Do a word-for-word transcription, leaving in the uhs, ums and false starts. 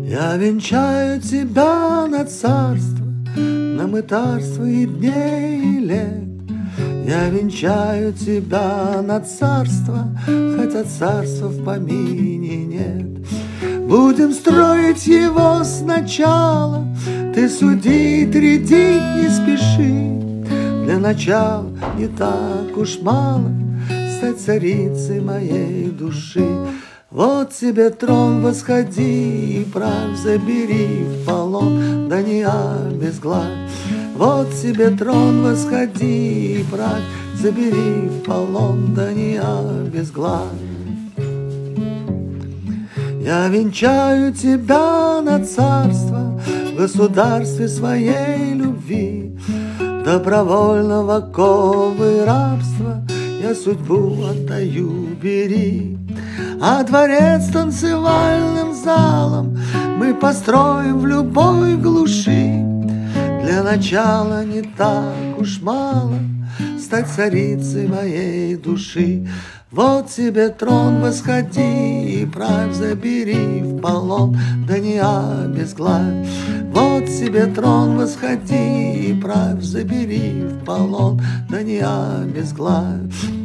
Я венчаю тебя на царство, на мытарство и дней и лет. Я венчаю тебя на царство, хотя царства в помине нет. Будем строить его сначала, ты судить, рядить не спеши. Для начала не так уж мало стать царицей моей души. Вот тебе трон, восходи и правь, забери в полон, да не обезглавь. Вот тебе трон, восходи и правь, забери в полон, да не обезглавь. Я венчаю тебя на царство в государстве своей любви. Добровольного ковы рабства я судьбу отдаю, бери. А дворец танцевальным залом мы построим в любой глуши. Для начала не так уж мало стать царицей моей души. Вот тебе трон, восходи и правь, забери в полон, да не обезглавь. Вот тебе трон, восходи и правь, забери в полон, да не обезглавь.